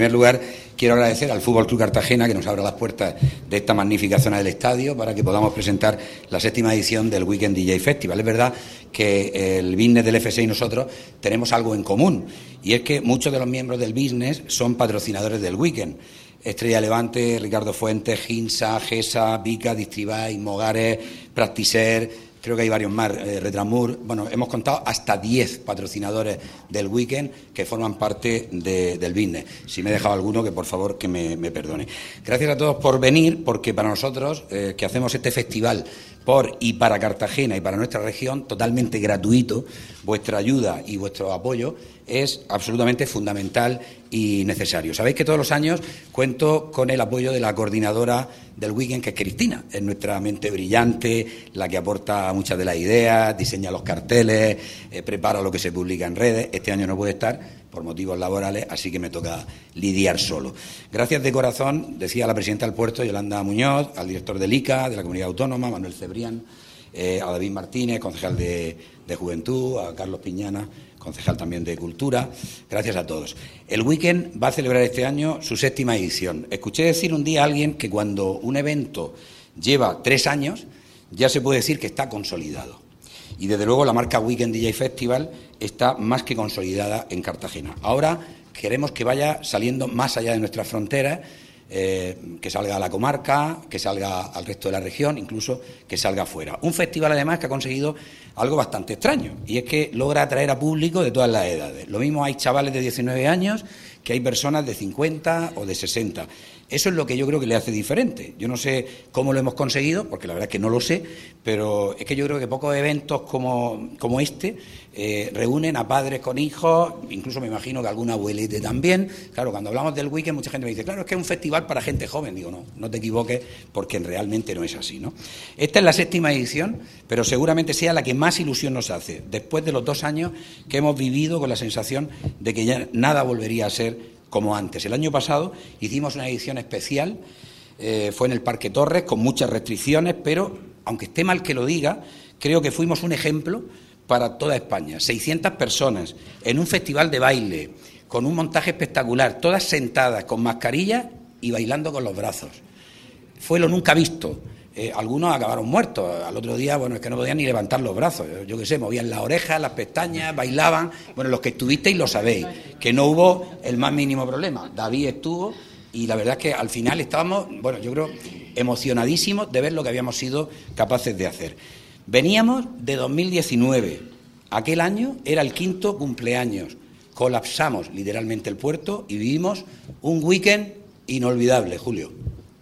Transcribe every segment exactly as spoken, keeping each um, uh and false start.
primer lugar, quiero agradecer al Fútbol Club Cartagena que nos abra las puertas de esta magnífica zona del estadio para que podamos presentar la séptima edición del Weekend D J Festival. Es verdad que el business del F S y nosotros tenemos algo en común, y es que muchos de los miembros del business son patrocinadores del Weekend. Estrella Levante, Ricardo Fuentes, Ginsa, Gesa, Vica, Distribay, Mogares, Practiser, creo que hay varios más, eh, Retramur. Bueno, hemos contado hasta diez patrocinadores del Weekend que forman parte de, del business. Si me he dejado alguno, que por favor que me, me perdone. Gracias a todos por venir, porque para nosotros, eh, que hacemos este festival por y para Cartagena y para nuestra región, totalmente gratuito, vuestra ayuda y vuestro apoyo es absolutamente fundamental y necesario. Sabéis que todos los años cuento con el apoyo de la coordinadora del Weekend, que es Cristina. Es nuestra mente brillante, la que aporta muchas de las ideas, diseña los carteles, eh, prepara lo que se publica en redes. Este año no puede estar por motivos laborales, así que me toca lidiar solo. Gracias de corazón, decía la presidenta del puerto, Yolanda Muñoz, al director del I C A, de la Comunidad Autónoma, Manuel Cebrián, eh, a David Martínez, concejal de, de Juventud, a Carlos Piñana, concejal también de Cultura. Gracias a todos. El Weekend va a celebrar este año su séptima edición. Escuché decir un día a alguien que cuando un evento lleva tres años, ya se puede decir que está consolidado. Y desde luego la marca Weekend D J Festival está más que consolidada en Cartagena. Ahora queremos que vaya saliendo más allá de nuestras fronteras, eh, que salga a la comarca, que salga al resto de la región, incluso que salga afuera. Un festival además que ha conseguido algo bastante extraño, y es que logra atraer a público de todas las edades. Lo mismo hay chavales de diecinueve años que hay personas de cincuenta o de sesenta. Eso es lo que yo creo que le hace diferente. Yo no sé cómo lo hemos conseguido, porque la verdad es que no lo sé, pero es que yo creo que pocos eventos como, como este eh, reúnen a padres con hijos, incluso me imagino que algún abuelete también. Claro, cuando hablamos del Weekend, mucha gente me dice, claro, es que es un festival para gente joven. Digo, no, no te equivoques, porque realmente no es así, ¿no? Esta es la séptima edición, pero seguramente sea la que más ilusión nos hace, después de los dos años que hemos vivido con la sensación de que ya nada volvería a ser como antes. El año pasado hicimos una edición especial, eh, fue en el Parque Torres, con muchas restricciones, pero, aunque esté mal que lo diga, creo que fuimos un ejemplo para toda España. seiscientas personas en un festival de baile, con un montaje espectacular, todas sentadas, con mascarillas y bailando con los brazos. Fue lo nunca visto. Eh, algunos acabaron muertos. Al otro día, bueno, es que no podían ni levantar los brazos. Yo, yo qué sé, movían las orejas, las pestañas, bailaban. Bueno, los que estuvisteis lo sabéis, que no hubo el más mínimo problema. David estuvo y la verdad es que al final estábamos, bueno, yo creo, emocionadísimos de ver lo que habíamos sido capaces de hacer. Veníamos de dos mil diecinueve. Aquel año era el quinto cumpleaños. Colapsamos literalmente el puerto y vivimos un weekend inolvidable, Julio.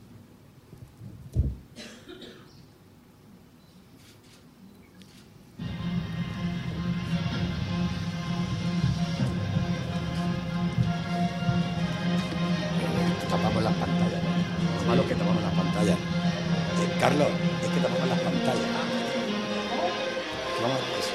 Tapamos las pantallas. Lo malo es que tapamos las pantallas. Eh, Carlos, es que tapamos las pantallas. Vamos, eso.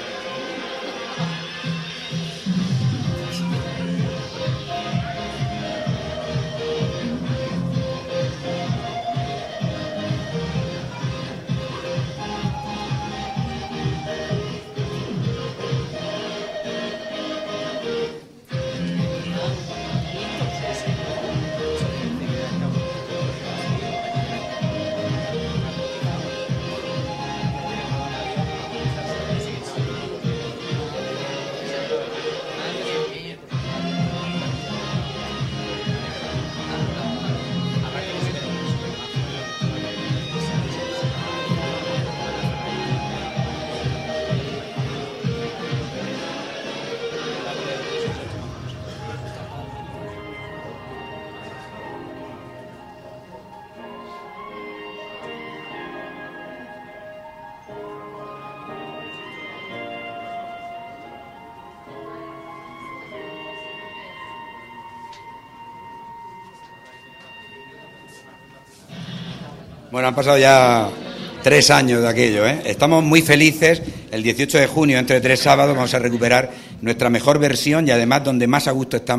Bueno, han pasado ya tres años de aquello, ¿eh? Estamos muy felices. El dieciocho de junio, entre tres sábados, vamos a recuperar nuestra mejor versión y además donde más a gusto estamos,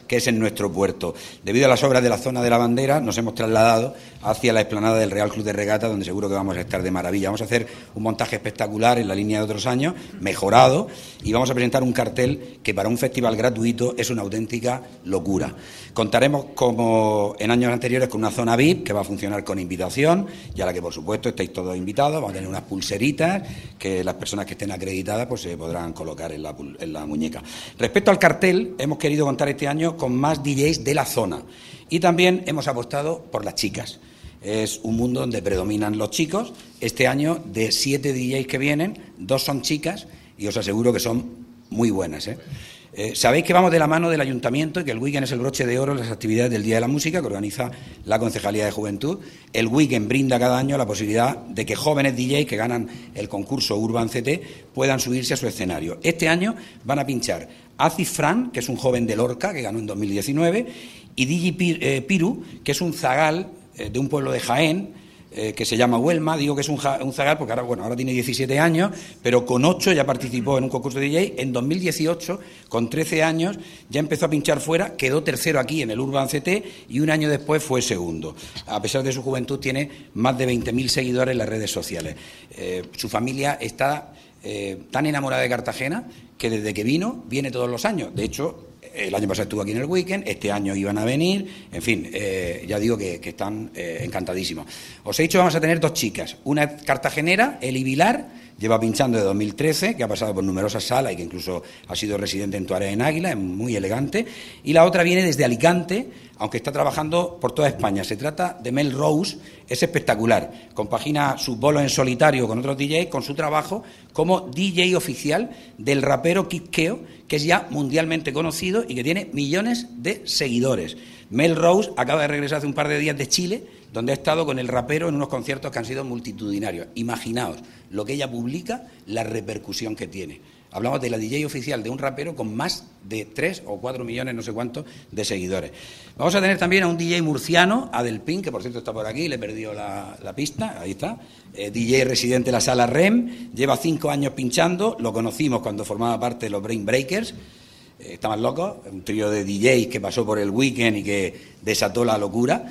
que es en nuestro puerto. Debido a las obras de la zona de la bandera, nos hemos trasladado hacia la explanada del Real Club de Regata, donde seguro que vamos a estar de maravilla. Vamos a hacer un montaje espectacular en la línea de otros años, mejorado, y vamos a presentar un cartel que para un festival gratuito es una auténtica locura. Contaremos, como en años anteriores, con una zona V I P que va a funcionar con invitación, y a la que, por supuesto, estáis todos invitados. Vamos a tener unas pulseritas que las personas que estén acreditadas pues se podrán colocar en la, en la muñeca. Respecto al cartel, hemos querido contar este año con más D Js de la zona y también hemos apostado por las chicas. Es un mundo donde predominan los chicos. Este año, de siete D Js que vienen, dos son chicas y os aseguro que son muy buenas, ¿eh? Eh, sabéis que vamos de la mano del Ayuntamiento y que el Weekend es el broche de oro en las actividades del Día de la Música que organiza la Concejalía de Juventud. El Weekend brinda cada año la posibilidad de que jóvenes D Js que ganan el concurso Urban C T puedan subirse a su escenario. Este año van a pinchar Aziz Fran, que es un joven de Lorca que ganó en dos mil diecinueve, y Digi Piru, que es un zagal eh, de un pueblo de Jaén, Eh, que se llama Huelma. Digo que es un, ja, un zagal porque ahora, bueno, ahora tiene diecisiete años, pero con ocho ya participó en un concurso de D J. En dos mil dieciocho, con trece años, ya empezó a pinchar fuera, quedó tercero aquí en el Urban C T y un año después fue segundo. A pesar de su juventud, tiene más de veinte mil seguidores en las redes sociales. Eh, su familia está eh, tan enamorada de Cartagena que desde que vino, viene todos los años. De hecho, el año pasado estuvo aquí en el Weekend, este año iban a venir, en fin, eh, ya digo que, que están eh, encantadísimos. Os he dicho, vamos a tener dos chicas, una cartagenera, Eli Vilar, lleva pinchando de dos mil trece, que ha pasado por numerosas salas y que incluso ha sido residente en Tuareg en Águila, es muy elegante, y la otra viene desde Alicante, aunque está trabajando por toda España. Se trata de Mel Rose, es espectacular, compagina sus bolos en solitario con otros D Js, con su trabajo como D J oficial del rapero Kid Keo, que es ya mundialmente conocido y que tiene millones de seguidores. Mel Rose acaba de regresar hace un par de días de Chile, donde ha estado con el rapero en unos conciertos que han sido multitudinarios. Imaginaos lo que ella publica, la repercusión que tiene. Hablamos de la D J oficial de un rapero con más de tres o cuatro millones, no sé cuántos, de seguidores. Vamos a tener también a un D J murciano, Adelpin, que por cierto está por aquí, le perdió la, la pista, ahí está. Eh, D J residente de la sala R E M, lleva cinco años pinchando, lo conocimos cuando formaba parte de los Brain Breakers. Eh, estaban locos, un trío de D Js que pasó por el Weekend y que desató la locura.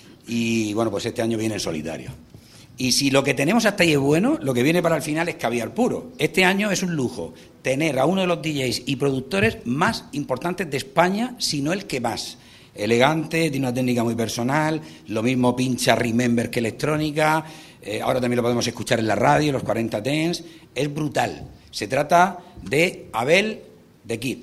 Y bueno, pues este año viene en solitario. Y si lo que tenemos hasta ahí es bueno, lo que viene para el final es caviar puro. Este año es un lujo tener a uno de los D Js y productores más importantes de España, si no el que más. Elegante, tiene una técnica muy personal, lo mismo pincha Remember que electrónica, eh, ahora también lo podemos escuchar en la radio, los cuarenta Dance, es brutal. Se trata de Abel The Kid.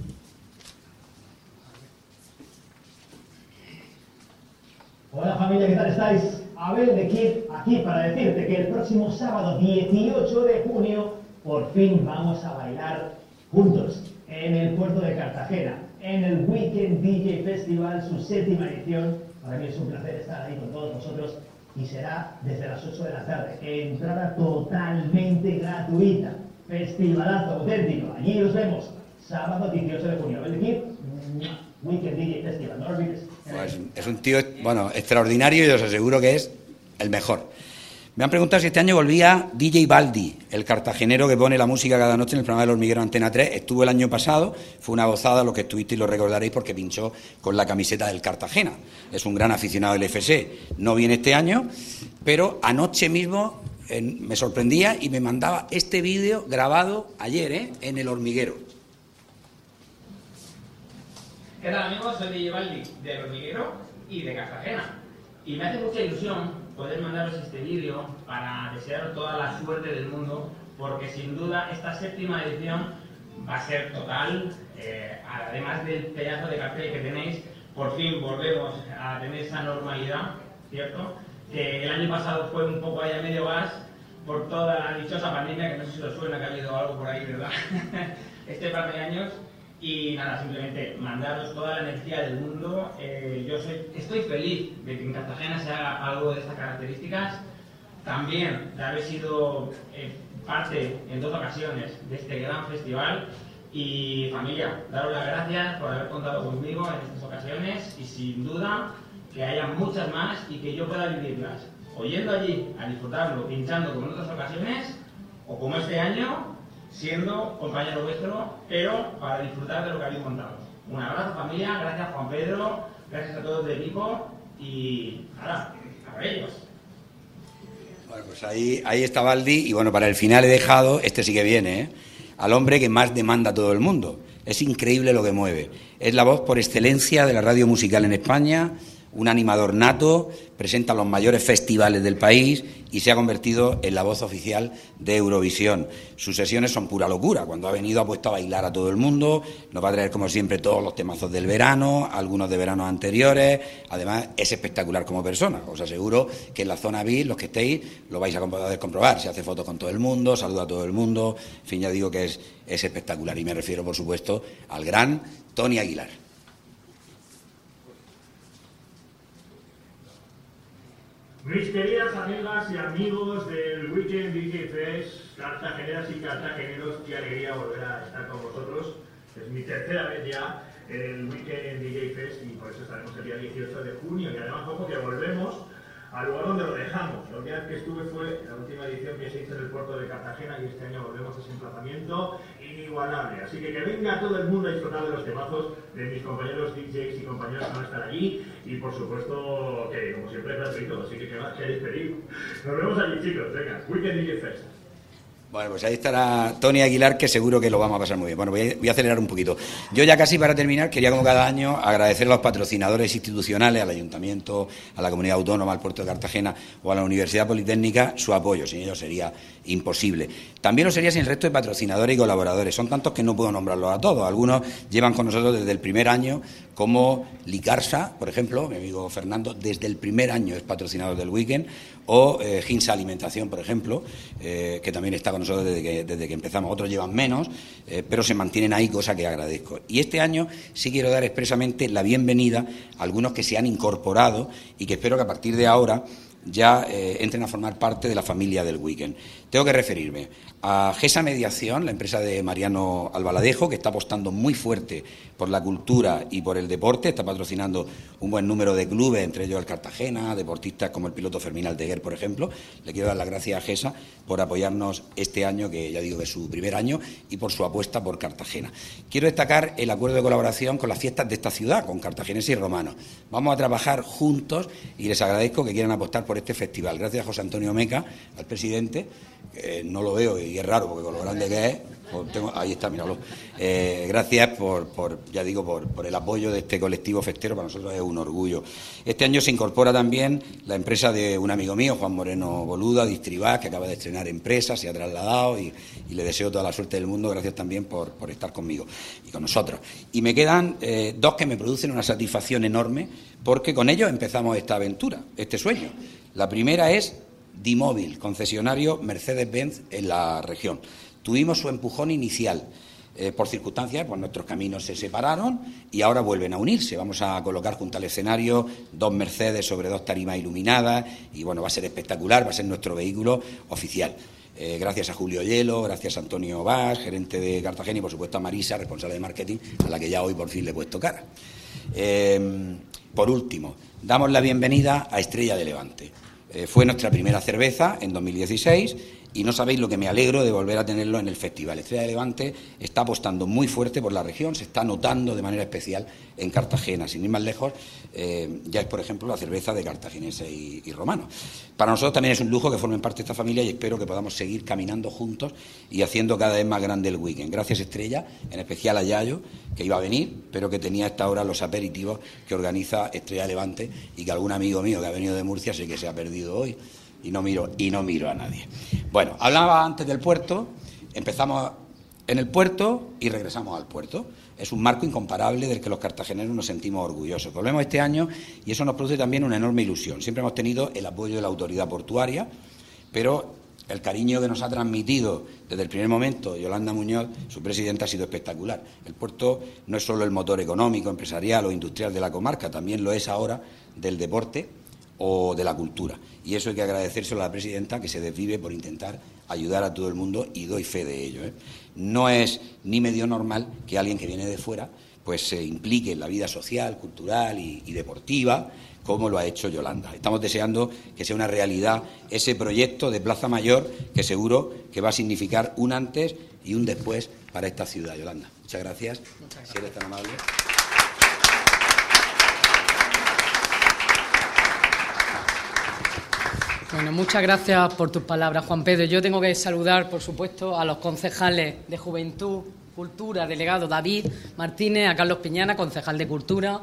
Hola familia, ¿qué tal estáis? Abel The Kid aquí para decirte que el próximo sábado dieciocho de junio por fin vamos a bailar juntos en el puerto de Cartagena, en el Weekend D J Festival, su séptima edición. Para mí es un placer estar ahí con todos vosotros y será desde las ocho de la tarde. Entrada totalmente gratuita. Festivalazo auténtico. Allí nos vemos. Sábado dieciocho de junio. Abel The Kid, Weekend D J Festival. No lo olvides. Pues es un tío, bueno, extraordinario y os aseguro que es el mejor. Me han preguntado si este año volvía D J Baldi, el cartagenero que pone la música cada noche en el programa del Hormiguero Antena tres. Estuvo el año pasado, fue una gozada, lo que estuvisteis lo recordaréis porque pinchó con la camiseta del Cartagena. Es un gran aficionado del F C. No viene este año, pero anoche mismo eh, me sorprendía y me mandaba este vídeo grabado ayer eh, en el Hormiguero. ¿Qué tal amigos? Soy D J Baldi del Hormiguero y de Cartagena. Y me hace mucha ilusión poder mandaros este vídeo para desearos toda la suerte del mundo, porque sin duda esta séptima edición va a ser total. Eh, además del pedazo de cartel que tenéis, por fin volvemos a tener esa normalidad, ¿cierto? Que el año pasado fue un poco allá medio gas por toda la dichosa pandemia, que no sé si os suena que ha habido algo por ahí, ¿verdad? Este par de años. Y nada, simplemente mandaros toda la energía del mundo. Eh, yo soy, estoy feliz de que en Cartagena se haga algo de estas características. También de haber sido eh, parte en dos ocasiones de este gran festival. Y familia, daros las gracias por haber contado conmigo en estas ocasiones y sin duda que haya muchas más y que yo pueda vivirlas. O yendo allí a disfrutarlo, pinchando como en otras ocasiones, o como este año, siendo compañero vuestro, pero para disfrutar de lo que habéis montado. Un abrazo, familia, gracias Juan Pedro, gracias a todos del equipo y nada, a por ellos. Bueno, pues ahí, ahí está Baldi y bueno, para el final he dejado, este sí que viene, ¿eh? Al hombre que más demanda a todo el mundo. Es increíble lo que mueve. Es la voz por excelencia de la radio musical en España, un animador nato, presenta los mayores festivales del país y se ha convertido en la voz oficial de Eurovisión. Sus sesiones son pura locura. Cuando ha venido ha puesto a bailar a todo el mundo, nos va a traer como siempre todos los temazos del verano, algunos de veranos anteriores. Además es espectacular como persona. Os aseguro que en la zona V I P, los que estéis, lo vais a poder comprobar. Se hace fotos con todo el mundo, saluda a todo el mundo. En fin, ya digo que es, es espectacular y me refiero, por supuesto, al gran Tony Aguilar. Mis queridas amigas y amigos del Weekend D J Fest, cartageneras y cartageneros, qué alegría volver a estar con vosotros. Es mi tercera vez ya en el Weekend D J Fest y por eso estaremos el día dieciocho de junio. Y además, ojo, que volvemos al lugar donde lo dejamos. La última vez que estuve fue en la última edición que se hizo en el puerto de Cartagena y este año volvemos a ese emplazamiento inigualable. Así que que venga todo el mundo a disfrutar de los temazos de mis compañeros D Js y compañeros que van a estar allí y por supuesto que como siempre es gratuito, así que que más queréis pedir. Nos vemos allí, chicos, venga, Weekend D J Fest. Bueno, pues ahí estará Tony Aguilar, que seguro que lo vamos a pasar muy bien. Bueno, voy a, voy a acelerar un poquito. Yo ya casi para terminar, quería como cada año agradecer a los patrocinadores institucionales, al Ayuntamiento, a la Comunidad Autónoma, al Puerto de Cartagena o a la Universidad Politécnica su apoyo. Sin ellos sería imposible. También lo sería sin el resto de patrocinadores y colaboradores. Son tantos que no puedo nombrarlos a todos. Algunos llevan con nosotros desde el primer año, como Licarsa, por ejemplo, mi amigo Fernando, desde el primer año es patrocinador del Weekend, o eh, Ginsa Alimentación, por ejemplo, eh, que también está con nosotros desde que, desde que empezamos. Otros llevan menos, eh, pero se mantienen ahí, cosa que agradezco. Y este año sí quiero dar expresamente la bienvenida a algunos que se han incorporado y que espero que a partir de ahora ya eh, entren a formar parte de la familia del Weekend. Tengo que referirme a Gesa Mediación, la empresa de Mariano Albaladejo, que está apostando muy fuerte por la cultura y por el deporte, está patrocinando un buen número de clubes, entre ellos el Cartagena, deportistas como el piloto Fermín Aldeguer, por ejemplo. Le quiero dar las gracias a Gesa por apoyarnos este año, que ya digo que es su primer año, y por su apuesta por Cartagena. Quiero destacar el acuerdo de colaboración con las fiestas de esta ciudad, con cartageneses y romanos. Vamos a trabajar juntos y les agradezco que quieran apostar por este festival. Gracias a José Antonio Meca, al presidente, que no lo veo y es raro porque con lo grande que es, pues tengo, ahí está, míralo. Eh, gracias por, por, ya digo, por, por el apoyo de este colectivo festero, para nosotros es un orgullo. Este año se incorpora también la empresa de un amigo mío, Juan Moreno Boluda, Distribas, que acaba de estrenar empresa, se ha trasladado y, y le deseo toda la suerte del mundo. Gracias también por, por estar conmigo y con nosotros. Y me quedan eh, dos que me producen una satisfacción enorme, porque con ellos empezamos esta aventura, este sueño. La primera es Dimóvil, concesionario Mercedes-Benz en la región. Tuvimos su empujón inicial. Eh, por circunstancias, pues nuestros caminos se separaron y ahora vuelven a unirse. Vamos a colocar junto al escenario dos Mercedes sobre dos tarimas iluminadas y, bueno, va a ser espectacular, va a ser nuestro vehículo oficial. Eh, gracias a Julio Hielo, gracias a Antonio Vaz, gerente de Cartagena, y, por supuesto, a Marisa, responsable de marketing, a la que ya hoy por fin le he puesto cara. Eh, por último, damos la bienvenida a Estrella de Levante. Eh, fue nuestra primera cerveza en dos mil dieciséis y no sabéis lo que me alegro de volver a tenerlo en el festival. Estrella de Levante está apostando muy fuerte por la región, se está notando de manera especial en Cartagena. Sin ir más lejos, eh, ya es, por ejemplo, la cerveza de cartagineses y, y romanos. Para nosotros también es un lujo que formen parte de esta familia y espero que podamos seguir caminando juntos y haciendo cada vez más grande el Weekend. Gracias, Estrella, en especial a Yayo, que iba a venir, pero que tenía a esta hora los aperitivos que organiza Estrella de Levante y que algún amigo mío que ha venido de Murcia sé que se ha perdido hoy. Y no miro, y no miro a nadie. Bueno, hablaba antes del puerto, empezamos en el puerto y regresamos al puerto. Es un marco incomparable del que los cartageneros nos sentimos orgullosos. Volvemos este año y eso nos produce también una enorme ilusión. Siempre hemos tenido el apoyo de la autoridad portuaria, pero el cariño que nos ha transmitido desde el primer momento Yolanda Muñoz, su presidenta, ha sido espectacular. El puerto no es solo el motor económico, empresarial o industrial de la comarca, también lo es ahora del deporte o de la cultura. Y eso hay que agradecérselo a la presidenta, que se desvive por intentar ayudar a todo el mundo, y doy fe de ello, ¿eh? No es ni medio normal que alguien que viene de fuera pues se implique en la vida social, cultural y, y deportiva, como lo ha hecho Yolanda. Estamos deseando que sea una realidad ese proyecto de Plaza Mayor, que seguro que va a significar un antes y un después para esta ciudad. Yolanda, muchas gracias. Muchas gracias. Si eres tan amable. Bueno, muchas gracias por tus palabras, Juan Pedro. Yo tengo que saludar, por supuesto, a los concejales de Juventud, Cultura, delegado David Martínez, a Carlos Piñana, concejal de Cultura,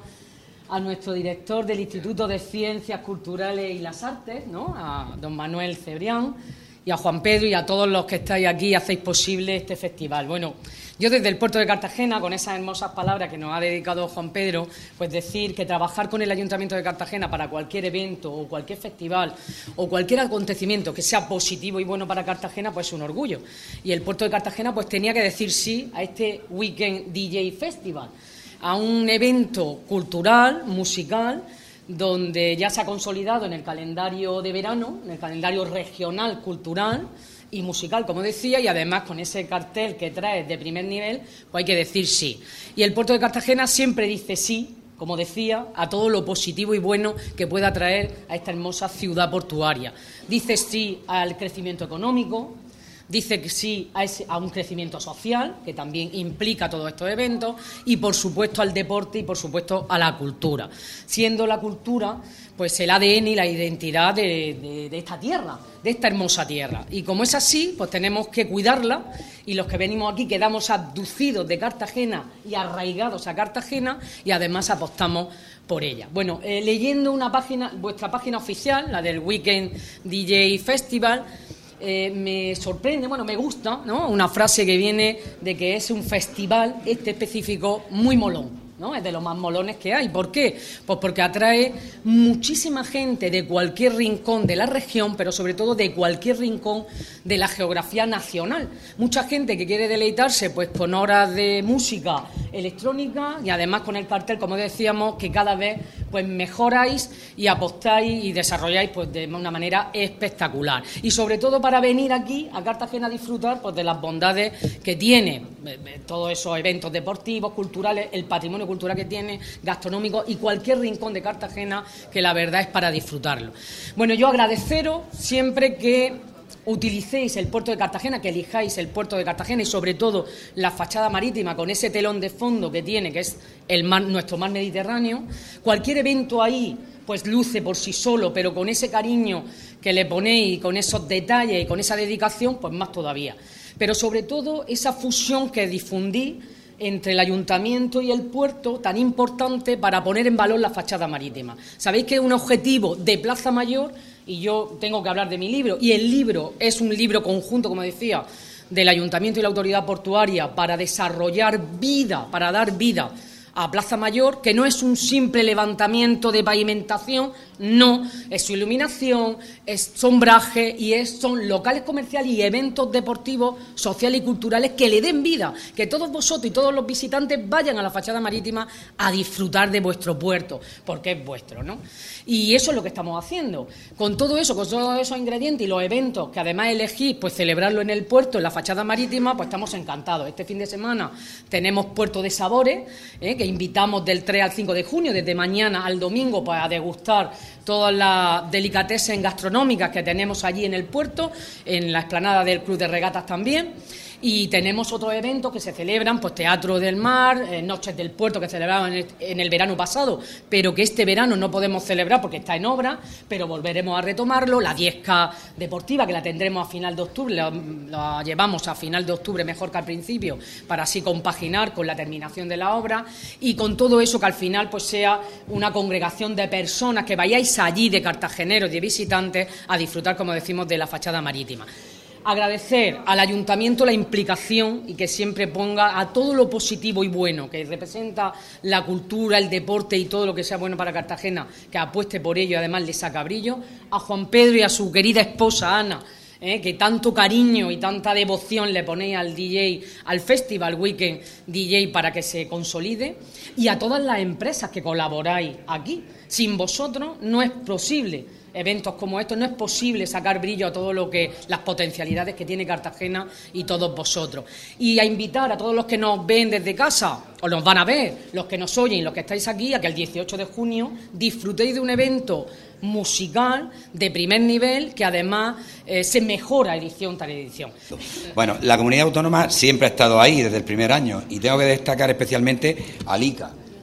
a nuestro director del Instituto de Ciencias Culturales y las Artes, ¿no?, a don Manuel Cebrián, y a Juan Pedro y a todos los que estáis aquí y hacéis posible este festival. Bueno, yo desde el puerto de Cartagena, con esas hermosas palabras que nos ha dedicado Juan Pedro, pues decir que trabajar con el Ayuntamiento de Cartagena para cualquier evento o cualquier festival o cualquier acontecimiento que sea positivo y bueno para Cartagena, pues es un orgullo. Y el puerto de Cartagena pues tenía que decir sí a este Weekend D J Festival, a un evento cultural, musical, donde ya se ha consolidado en el calendario de verano, en el calendario regional, cultural y musical, como decía, y además con ese cartel que trae de primer nivel, pues hay que decir sí. Y el puerto de Cartagena siempre dice sí, como decía, a todo lo positivo y bueno que pueda traer a esta hermosa ciudad portuaria. Dice sí al crecimiento económico, dice que sí a, ese, a un crecimiento social, que también implica todos estos eventos, y por supuesto al deporte y por supuesto a la cultura, siendo la cultura pues el A D N y la identidad de, de, de esta tierra, de esta hermosa tierra. Y como es así, pues tenemos que cuidarla, y los que venimos aquí quedamos abducidos de Cartagena y arraigados a Cartagena, y además apostamos por ella. Bueno, eh, leyendo una página, vuestra página oficial, la del Weekend D J Festival, Eh, me sorprende, bueno, me gusta, ¿no?, una frase que viene de que es un festival, este específico, muy molón, ¿no? Es de los más molones que hay. ¿Por qué? Pues porque atrae muchísima gente de cualquier rincón de la región, pero sobre todo de cualquier rincón de la geografía nacional. Mucha gente que quiere deleitarse pues con horas de música electrónica y además con el cartel, como decíamos, que cada vez pues mejoráis y apostáis y desarrolláis pues de una manera espectacular. Y sobre todo para venir aquí a Cartagena a disfrutar pues de las bondades que tiene todos esos eventos deportivos, culturales, el patrimonio cultural que tiene, gastronómico y cualquier rincón de Cartagena, que la verdad es para disfrutarlo. Bueno, yo agradeceros siempre que utilicéis el puerto de Cartagena, que elijáis el puerto de Cartagena y sobre todo la fachada marítima con ese telón de fondo que tiene, que es el mar, nuestro mar Mediterráneo. Cualquier evento ahí pues luce por sí solo, pero con ese cariño que le ponéis, con esos detalles y con esa dedicación, pues más todavía. Pero sobre todo esa fusión que difundí entre el ayuntamiento y el puerto, tan importante para poner en valor la fachada marítima. Sabéis que es un objetivo de Plaza Mayor, y yo tengo que hablar de mi libro, y el libro es un libro conjunto, como decía, del ayuntamiento y la autoridad portuaria para desarrollar vida, para dar vida a Plaza Mayor, que no es un simple levantamiento de pavimentación, no, es su iluminación, es sombraje y es, son locales comerciales y eventos deportivos, sociales y culturales que le den vida, que todos vosotros y todos los visitantes vayan a la fachada marítima a disfrutar de vuestro puerto, porque es vuestro, ¿no? Y eso es lo que estamos haciendo. Con todo eso, con todos esos ingredientes y los eventos que además elegís, pues celebrarlo en el puerto, en la fachada marítima, pues estamos encantados. Este fin de semana tenemos Puerto de Sabores, ¿eh?, que invitamos del tres al cinco de junio, desde mañana al domingo, pues a degustar todas las delicatessen gastronómicas que tenemos allí en el puerto, en la explanada del Club de Regatas también. Y tenemos otros eventos que se celebran, pues Teatro del Mar, eh, Noches del Puerto, que celebraban en el, en el verano pasado, pero que este verano no podemos celebrar porque está en obra, pero volveremos a retomarlo. La diez K deportiva, que la tendremos a final de octubre, la, la llevamos a final de octubre mejor que al principio, para así compaginar con la terminación de la obra, y con todo eso que al final pues sea una congregación de personas que vayáis allí, de cartageneros y de visitantes, a disfrutar, como decimos, de la fachada marítima. Agradecer al ayuntamiento la implicación y que siempre ponga a todo lo positivo y bueno que representa la cultura, el deporte y todo lo que sea bueno para Cartagena, que apueste por ello y además le saca brillo. A Juan Pedro y a su querida esposa Ana, eh, que tanto cariño y tanta devoción le ponéis al D J, al Festival Weekend D J para que se consolide, y a todas las empresas que colaboráis aquí. Sin vosotros no es posible eventos como estos, no es posible sacar brillo a todo lo que, las potencialidades que tiene Cartagena y todos vosotros. Y a invitar a todos los que nos ven desde casa, o nos van a ver, los que nos oyen y los que estáis aquí, a que el dieciocho de junio disfrutéis de un evento musical de primer nivel, que además eh, se mejora edición tras edición. Bueno, la comunidad autónoma siempre ha estado ahí desde el primer año, y tengo que destacar especialmente al I C A,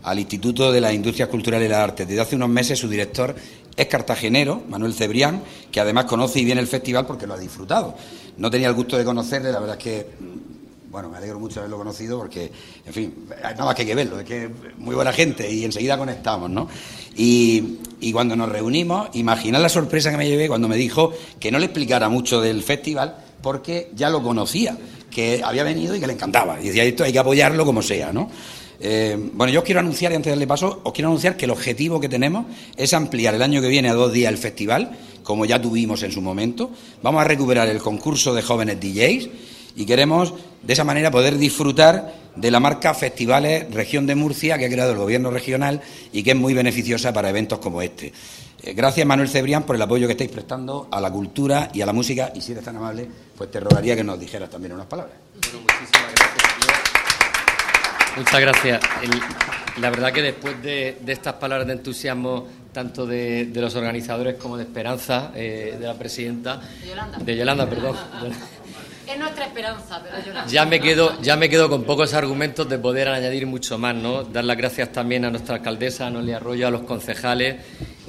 al Instituto de las Industrias Culturales y las Artes. Desde hace unos meses su director es cartagenero, Manuel Cebrián, que además conoce y viene el festival porque lo ha disfrutado. No tenía el gusto de conocerle, la verdad es que, bueno, me alegro mucho de haberlo conocido porque, en fin, nada más que hay que verlo, es que es muy buena gente y enseguida conectamos, ¿no? Y, y cuando nos reunimos, imaginad la sorpresa que me llevé cuando me dijo que no le explicara mucho del festival porque ya lo conocía, que había venido y que le encantaba. Y decía, esto hay que apoyarlo como sea, ¿no? Eh, bueno, yo os quiero anunciar, y antes de darle paso, os quiero anunciar que el objetivo que tenemos es ampliar el año que viene a dos días el festival, como ya tuvimos en su momento. Vamos a recuperar el concurso de jóvenes D Js y queremos, de esa manera, poder disfrutar de la marca Festivales Región de Murcia que ha creado el Gobierno regional y que es muy beneficiosa para eventos como este. Eh, gracias, Manuel Cebrián, por el apoyo que estáis prestando a la cultura y a la música, y si eres tan amable, pues te rogaría que nos dijeras también unas palabras. Bueno, muchísimas gracias. Muchas gracias. El, la verdad que después de, de estas palabras de entusiasmo, tanto de, de los organizadores como de Esperanza, eh, de la presidenta... De Yolanda. De Yolanda, perdón. Es nuestra esperanza, pero Yolanda. Ya me quedo, ya me quedo con pocos argumentos de poder añadir mucho más, ¿no? Dar las gracias también a nuestra alcaldesa, a Noelia Arroyo, a los concejales.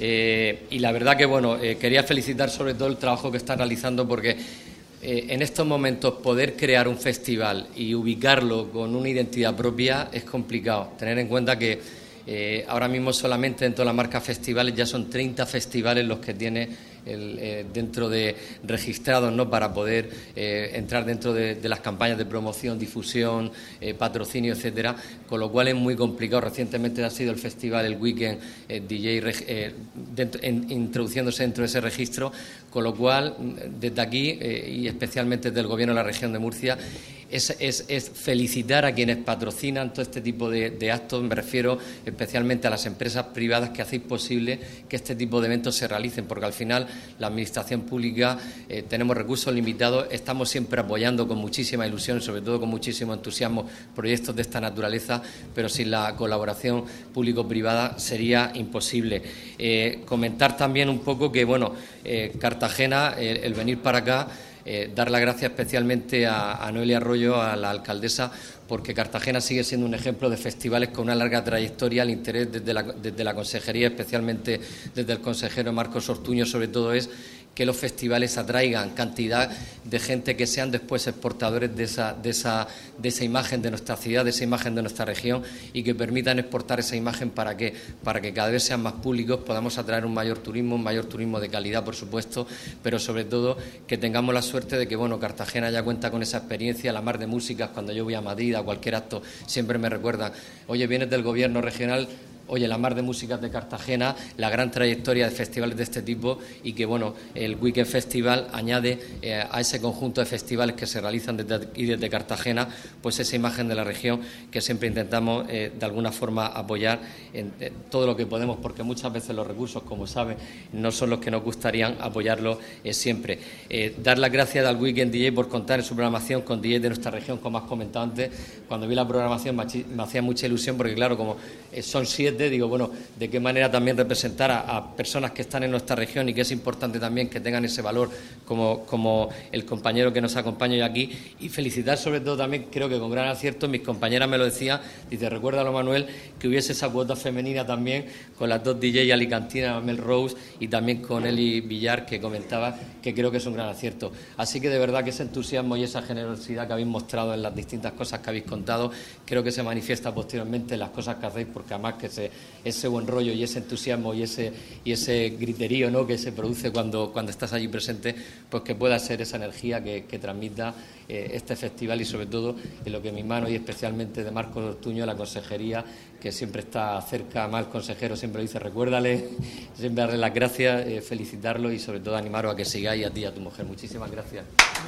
Eh, y la verdad que, bueno, eh, quería felicitar sobre todo el trabajo que están realizando porque... Eh, en estos momentos poder crear un festival y ubicarlo con una identidad propia es complicado. Tener en cuenta que eh, ahora mismo solamente dentro de la marca festivales ya son treinta festivales los que tiene el, eh, dentro de registrados, ¿no?, para poder eh, entrar dentro de, de las campañas de promoción, difusión, eh, patrocinio, etcétera, con lo cual es muy complicado. Recientemente ha sido el festival, el Weekend eh, D J eh, dentro, en, introduciéndose dentro de ese registro, con lo cual desde aquí eh, y especialmente desde el Gobierno de la Región de Murcia Es, es, es felicitar a quienes patrocinan todo este tipo de, de actos. Me refiero especialmente a las empresas privadas que hacéis posible que este tipo de eventos se realicen, porque al final la Administración pública eh, tenemos recursos limitados, estamos siempre apoyando con muchísima ilusión, sobre todo con muchísimo entusiasmo, proyectos de esta naturaleza, pero sin la colaboración público-privada sería imposible. Eh, comentar también un poco que, bueno, eh, Cartagena, eh, el venir para acá, Eh, dar las gracias especialmente a, a Noelia Arroyo, a la alcaldesa, porque Cartagena sigue siendo un ejemplo de festivales con una larga trayectoria. El interés desde la, desde la consejería, especialmente desde el consejero Marcos Ortuño, sobre todo es que los festivales atraigan cantidad de gente que sean después exportadores de esa, de esa, de esa imagen de nuestra ciudad, de esa imagen de nuestra región, y que permitan exportar esa imagen para que, para que cada vez sean más públicos, podamos atraer un mayor turismo, un mayor turismo de calidad, por supuesto, pero sobre todo que tengamos la suerte de que, bueno, Cartagena ya cuenta con esa experiencia. La Mar de Músicas, cuando yo voy a Madrid, a cualquier acto, siempre me recuerdan: oye, vienes del Gobierno regional, oye, la Mar de Músicas de Cartagena, la gran trayectoria de festivales de este tipo, y que, bueno, el Weekend Festival añade eh, a ese conjunto de festivales que se realizan desde aquí, desde Cartagena, pues esa imagen de la región que siempre intentamos eh, de alguna forma apoyar en, en todo lo que podemos, porque muchas veces los recursos, como saben, no son los que nos gustarían apoyarlos eh, siempre. Eh, dar las gracias al Weekend D J por contar en su programación con D Js de nuestra región, como has comentado antes. Cuando vi la programación me, me hacía mucha ilusión, porque claro, como eh, son siete, digo, bueno, de qué manera también representar a, a personas que están en nuestra región, y que es importante también que tengan ese valor, como, como el compañero que nos acompaña hoy aquí. Y felicitar sobre todo también, creo que con gran acierto, mis compañeras me lo decían, dice, recuérdalo, Manuel, que hubiese esa cuota femenina también con las dos D J alicantinas, Mel Rose, y también con Eli Villar, que comentaba que creo que es un gran acierto. Así que de verdad que ese entusiasmo y esa generosidad que habéis mostrado en las distintas cosas que habéis contado, creo que se manifiesta posteriormente en las cosas que hacéis, porque además que se ese buen rollo y ese entusiasmo y ese y ese griterío, ¿no?, que se produce cuando, cuando estás allí presente, pues que pueda ser esa energía que, que transmita eh, este festival, y sobre todo en lo que mis manos, y especialmente de Marcos Ortuño, la consejería, que siempre está cerca, más el consejero siempre dice, recuérdale, siempre darle las gracias, eh, felicitarlo y sobre todo animaros a que sigáis, a ti y a tu mujer. Muchísimas gracias.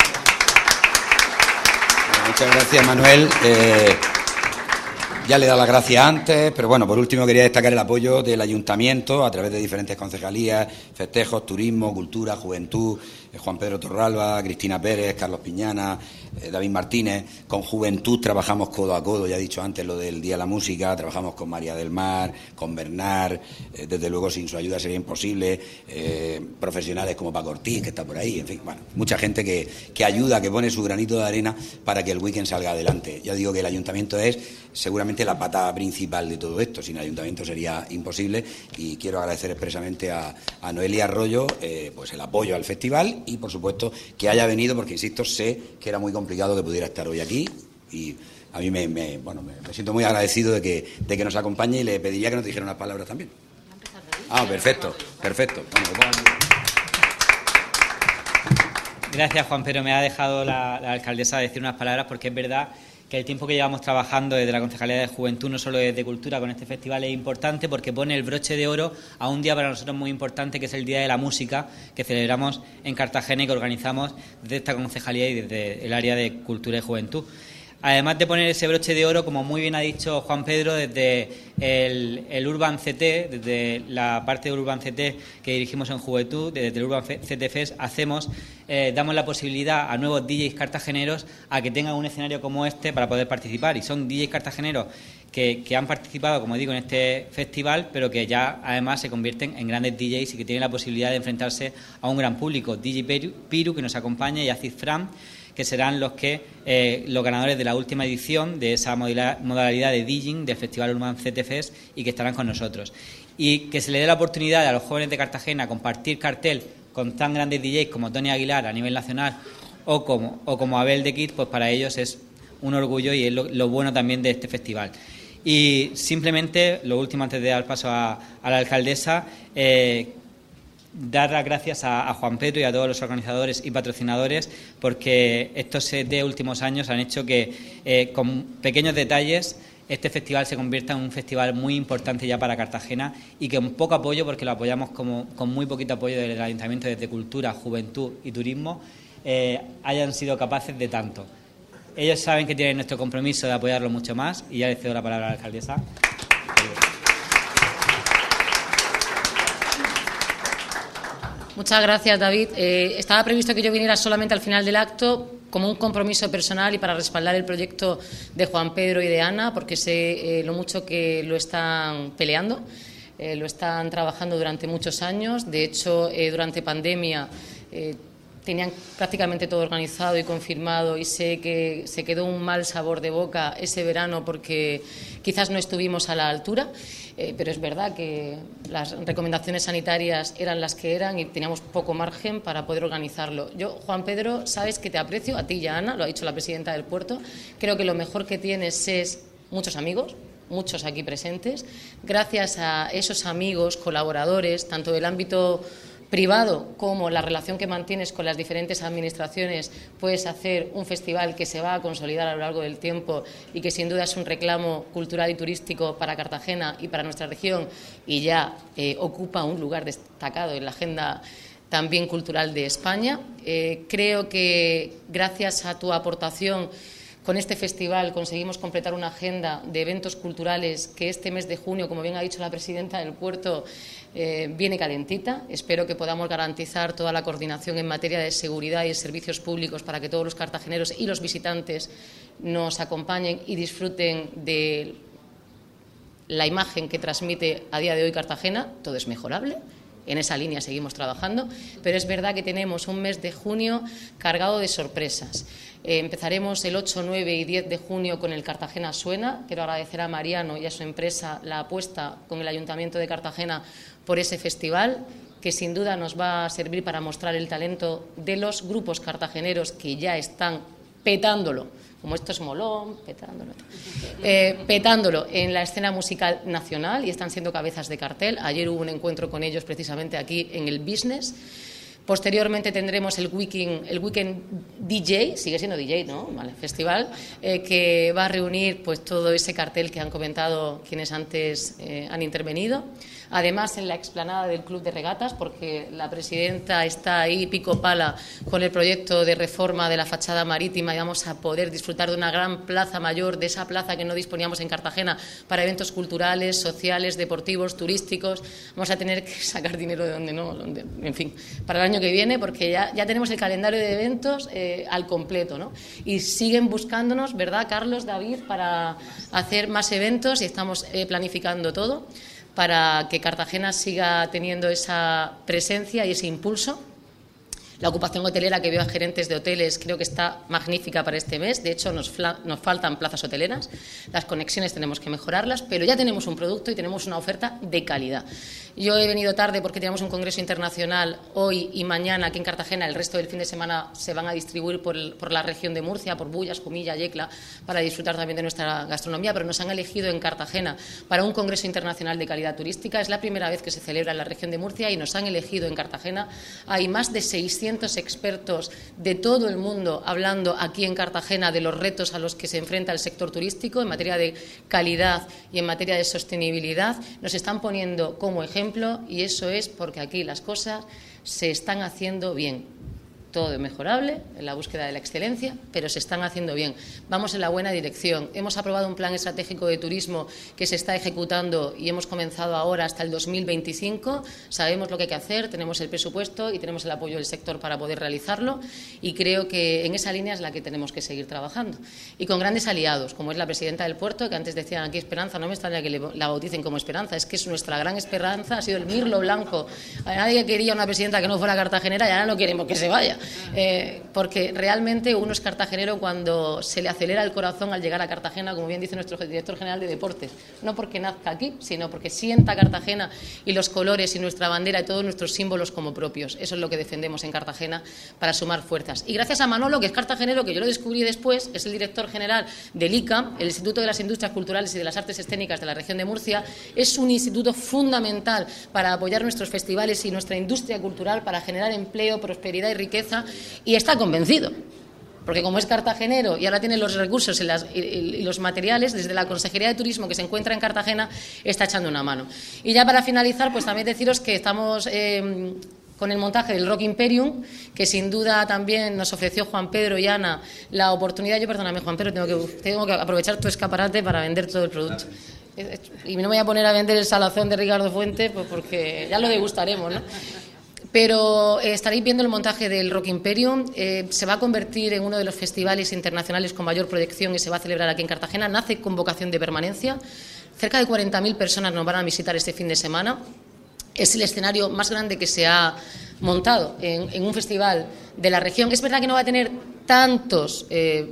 Muchas gracias, Manuel. Eh... Ya le he dado las gracias antes, pero bueno, por último quería destacar el apoyo del Ayuntamiento a través de diferentes concejalías, festejos, turismo, cultura, juventud, eh, Juan Pedro Torralba, Cristina Pérez, Carlos Piñana, eh, David Martínez. Con Juventud trabajamos codo a codo, ya he dicho antes lo del Día de la Música, trabajamos con María del Mar, con Bernard, eh, desde luego sin su ayuda sería imposible, eh, profesionales como Paco Ortiz, que está por ahí, en fin, bueno, mucha gente que, que ayuda, que pone su granito de arena para que el weekend salga adelante. Ya digo que el Ayuntamiento es seguramente realmente la pata principal de todo esto. Sin el ayuntamiento sería imposible, y quiero agradecer expresamente a, a Noelia Arroyo eh, pues el apoyo al festival y, por supuesto, que haya venido, porque, insisto, sé que era muy complicado que pudiera estar hoy aquí, y a mí me, me, bueno, me, me siento muy agradecido de que, de que nos acompañe, y le pediría que nos dijera unas palabras también. Ah, perfecto, perfecto. Bueno, Gracias, Juan Pedro. Me ha dejado la, la alcaldesa decir unas palabras, porque es verdad que el tiempo que llevamos trabajando desde la Concejalía de Juventud, no solo desde Cultura, con este festival es importante, porque pone el broche de oro a un día para nosotros muy importante, que es el Día de la Música, que celebramos en Cartagena y que organizamos desde esta Concejalía y desde el área de Cultura y Juventud. Además de poner ese broche de oro, como muy bien ha dicho Juan Pedro, desde el, el Urban C T, desde la parte de Urban C T que dirigimos en Juventud, desde el Urban C T Fest, hacemos, eh, damos la posibilidad a nuevos D Js cartageneros a que tengan un escenario como este para poder participar. Y son D Js cartageneros que, que han participado, como digo, en este festival, pero que ya además se convierten en grandes D Js y que tienen la posibilidad de enfrentarse a un gran público. D J Piru, Piru que nos acompaña, y Aziz Fran, que serán los que eh, los ganadores de la última edición de esa modalidad de DJing del Festival Urban C T Fest, y que estarán con nosotros. Y que se le dé la oportunidad a los jóvenes de Cartagena compartir cartel con tan grandes D Js como Tony Aguilar a nivel nacional o como, o como Abel de Kid, pues para ellos es un orgullo, y es lo, lo bueno también de este festival. Y simplemente, lo último antes de dar paso a, a la alcaldesa, eh, dar las gracias a, a Juan Pedro y a todos los organizadores y patrocinadores, porque estos de últimos años han hecho que eh, con pequeños detalles este festival se convierta en un festival muy importante ya para Cartagena, y que con poco apoyo, porque lo apoyamos como, con muy poquito apoyo del Ayuntamiento desde Cultura, Juventud y Turismo, eh, hayan sido capaces de tanto. Ellos saben que tienen nuestro compromiso de apoyarlo mucho más, y ya les cedo la palabra a la alcaldesa. Muchas gracias, David. Eh, estaba previsto que yo viniera solamente al final del acto como un compromiso personal y para respaldar el proyecto de Juan Pedro y de Ana, porque sé eh, lo mucho que lo están peleando, eh, lo están trabajando durante muchos años. De hecho, eh, durante pandemia eh, tenían prácticamente todo organizado y confirmado, y sé que se quedó un mal sabor de boca ese verano porque quizás no estuvimos a la altura, eh, pero es verdad que las recomendaciones sanitarias eran las que eran y teníamos poco margen para poder organizarlo. Yo, Juan Pedro, sabes que te aprecio, a ti y a Ana, lo ha dicho la presidenta del puerto. Creo que lo mejor que tienes es muchos amigos, muchos aquí presentes. Gracias a esos amigos, colaboradores, tanto del ámbito privado como la relación que mantienes con las diferentes administraciones, puedes hacer un festival que se va a consolidar a lo largo del tiempo y que sin duda es un reclamo cultural y turístico para Cartagena y para nuestra región, y ya eh, ocupa un lugar destacado en la agenda también cultural de España. Eh, creo que gracias a tu aportación con este festival conseguimos completar una agenda de eventos culturales que este mes de junio, como bien ha dicho la presidenta del puerto, eh, viene calentita. Espero que podamos garantizar toda la coordinación en materia de seguridad y servicios públicos para que todos los cartageneros y los visitantes nos acompañen y disfruten de la imagen que transmite a día de hoy Cartagena. Todo es mejorable. En esa línea seguimos trabajando, pero es verdad que tenemos un mes de junio cargado de sorpresas. Eh, empezaremos el ocho, nueve y diez de junio con el Cartagena Suena. Quiero agradecer a Mariano y a su empresa la apuesta con el Ayuntamiento de Cartagena por ese festival, que sin duda nos va a servir para mostrar el talento de los grupos cartageneros que ya están petándolo, como esto es molón, petándolo, eh, petándolo en la escena musical nacional, y están siendo cabezas de cartel. Ayer hubo un encuentro con ellos precisamente aquí en el Business. Posteriormente tendremos el Weekend, el Weekend D J, sigue siendo D J, ¿no? Vale, festival, eh, que va a reunir pues todo ese cartel que han comentado quienes antes eh, han intervenido. Además, en la explanada del Club de Regatas, porque la presidenta está ahí pico pala con el proyecto de reforma de la fachada marítima, y vamos a poder disfrutar de una gran plaza mayor, de esa plaza que no disponíamos en Cartagena para eventos culturales, sociales, deportivos, turísticos. Vamos a tener que sacar dinero de donde no, donde, en fin, para el año que viene, porque ya, ya tenemos el calendario de eventos eh, al completo, ¿no? Y siguen buscándonos, ¿verdad, Carlos, David, para hacer más eventos, y estamos eh, planificando todo para que Cartagena siga teniendo esa presencia y ese impulso. La ocupación hotelera que veo a gerentes de hoteles creo que está magnífica para este mes. De hecho, nos, nos faltan plazas hoteleras. Las conexiones tenemos que mejorarlas, pero ya tenemos un producto y tenemos una oferta de calidad. Yo he venido tarde porque tenemos un congreso internacional hoy y mañana aquí en Cartagena. El resto del fin de semana se van a distribuir por, el, por la región de Murcia, por Bullas, Jumilla, Yecla, para disfrutar también de nuestra gastronomía, pero nos han elegido en Cartagena para un congreso internacional de calidad turística. Es la primera vez que se celebra en la región de Murcia y nos han elegido en Cartagena. Hay más de seiscientos expertos de todo el mundo hablando aquí en Cartagena de los retos a los que se enfrenta el sector turístico en materia de calidad y en materia de sostenibilidad. Nos están poniendo como ejemplo y eso es porque aquí las cosas se están haciendo bien. Todo es mejorable en la búsqueda de la excelencia, pero se están haciendo bien. Vamos en la buena dirección. Hemos aprobado un plan estratégico de turismo que se está ejecutando y hemos comenzado ahora hasta el dos mil veinticinco. Sabemos lo que hay que hacer, tenemos el presupuesto y tenemos el apoyo del sector para poder realizarlo y creo que en esa línea es la que tenemos que seguir trabajando. Y con grandes aliados, como es la presidenta del puerto, que antes decían aquí Esperanza, no me extraña que le, la bauticen como Esperanza, es que es nuestra gran esperanza, ha sido el mirlo blanco. A nadie quería una presidenta que no fuera cartagenera y ahora no queremos que se vaya. Eh, porque realmente uno es cartagenero cuando se le acelera el corazón al llegar a Cartagena, como bien dice nuestro director general de deportes, no porque nazca aquí, sino porque sienta Cartagena y los colores y nuestra bandera y todos nuestros símbolos como propios. Eso es lo que defendemos en Cartagena para sumar fuerzas. Y gracias a Manolo, que es cartagenero, que yo lo descubrí después, es el director general del I C A, el Instituto de las Industrias Culturales y de las Artes Escénicas de la región de Murcia, es un instituto fundamental para apoyar nuestros festivales y nuestra industria cultural, para generar empleo, prosperidad y riqueza. Y está convencido, porque como es cartagenero y ahora tiene los recursos y, las, y, y los materiales, desde la Consejería de Turismo que se encuentra en Cartagena, está echando una mano. Y ya para finalizar, pues también deciros que estamos eh, con el montaje del Rock Imperium, que sin duda también nos ofreció Juan Pedro y Ana la oportunidad. Yo, perdóname, Juan Pedro, tengo que, tengo que aprovechar tu escaparate para vender todo el producto. Y no me voy a poner a vender el salazón de Ricardo Fuentes, pues porque ya lo degustaremos, ¿no? Pero eh, estaréis viendo el montaje del Rock Imperium, eh, se va a convertir en uno de los festivales internacionales con mayor proyección y se va a celebrar aquí en Cartagena, nace con vocación de permanencia, cerca de cuarenta mil personas nos van a visitar este fin de semana, es el escenario más grande que se ha montado en, en un festival de la región. Es verdad que no va a tener tantos eh,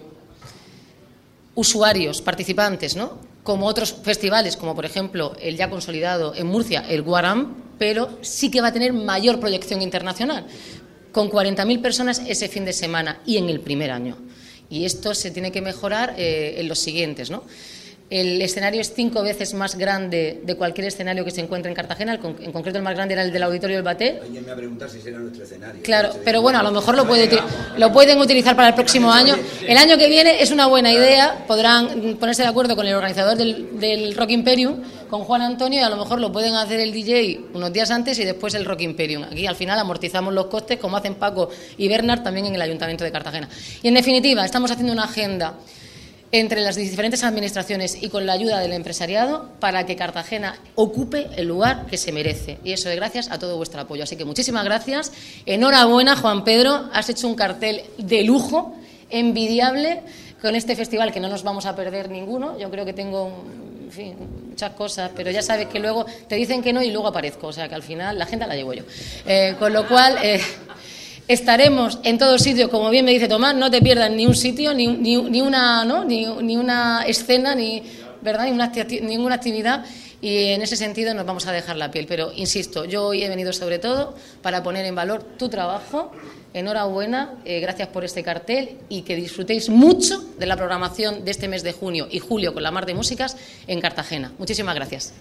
usuarios, participantes, ¿no?, como otros festivales, como por ejemplo el ya consolidado en Murcia, el Guaram, pero sí que va a tener mayor proyección internacional, con cuarenta mil personas ese fin de semana y en el primer año. Y esto se tiene que mejorar eh, en los siguientes, ¿no? El escenario es cinco veces más grande de cualquier escenario que se encuentre en Cartagena. El con, en concreto, el más grande era el del Auditorio del Bater. Alguien me va a preguntar si será nuestro escenario. Claro, pero bueno, a lo mejor lo, puede, lo pueden utilizar para el próximo año. El año que viene es una buena idea. Podrán ponerse de acuerdo con el organizador del, del Rock Imperium, con Juan Antonio, y a lo mejor lo pueden hacer el D J unos días antes y después el Rock Imperium. Aquí al final amortizamos los costes, como hacen Paco y Bernard también en el Ayuntamiento de Cartagena. Y en definitiva, estamos haciendo una agenda entre las diferentes administraciones y con la ayuda del empresariado para que Cartagena ocupe el lugar que se merece. Y eso es gracias a todo vuestro apoyo. Así que muchísimas gracias. Enhorabuena, Juan Pedro. Has hecho un cartel de lujo, envidiable, con este festival que no nos vamos a perder ninguno. Yo creo que tengo, en fin, muchas cosas, pero ya sabes que luego te dicen que no y luego aparezco. O sea que al final la agenda la llevo yo. Eh, con lo cual... Eh, Estaremos en todo sitio, como bien me dice Tomás, no te pierdas ni un sitio, ni, ni, ni una, ¿no? ni, ni una escena, ni, ¿verdad? Ni una, ninguna actividad, y en ese sentido nos vamos a dejar la piel. Pero, insisto, yo hoy he venido sobre todo para poner en valor tu trabajo. Enhorabuena, eh, gracias por este cartel y que disfrutéis mucho de la programación de este mes de junio y julio con la Mar de Músicas en Cartagena. Muchísimas gracias.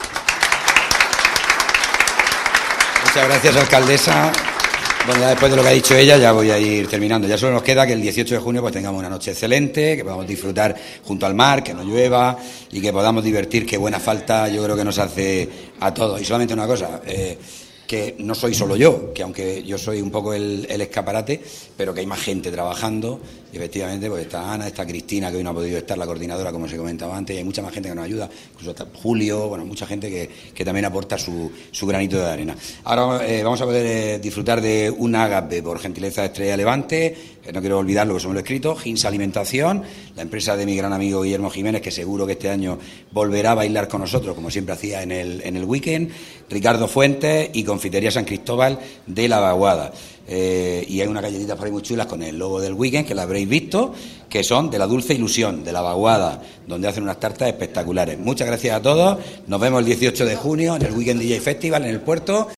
Muchas gracias, alcaldesa. Bueno, ya después de lo que ha dicho ella, ya voy a ir terminando. Ya solo nos queda que el dieciocho de junio pues tengamos una noche excelente, que podamos disfrutar junto al mar, que no llueva y que podamos divertir, que buena falta yo creo que nos hace a todos. Y solamente una cosa, eh, que no soy solo yo, que aunque yo soy un poco el, el escaparate, pero que hay más gente trabajando, y efectivamente pues está Ana, está Cristina, que hoy no ha podido estar, la coordinadora, como se comentaba antes, y hay mucha más gente que nos ayuda, incluso está Julio, bueno, mucha gente que, que también aporta su, su granito de arena. Ahora eh, vamos a poder eh, disfrutar de un ágape por gentileza de Estrella Levante, que no quiero olvidarlo, que somos lo escrito, Gins Alimentación, la empresa de mi gran amigo Guillermo Jiménez, que seguro que este año volverá a bailar con nosotros, como siempre hacía en el, en el weekend, Ricardo Fuentes y con Confitería San Cristóbal de la Vaguada. Eh, y hay unas galletitas por ahí muy chulas con el logo del weekend, que la habréis visto, que son de la Dulce Ilusión, de la Vaguada, donde hacen unas tartas espectaculares. Muchas gracias a todos, nos vemos el dieciocho de junio en el Weekend D J Festival en el puerto.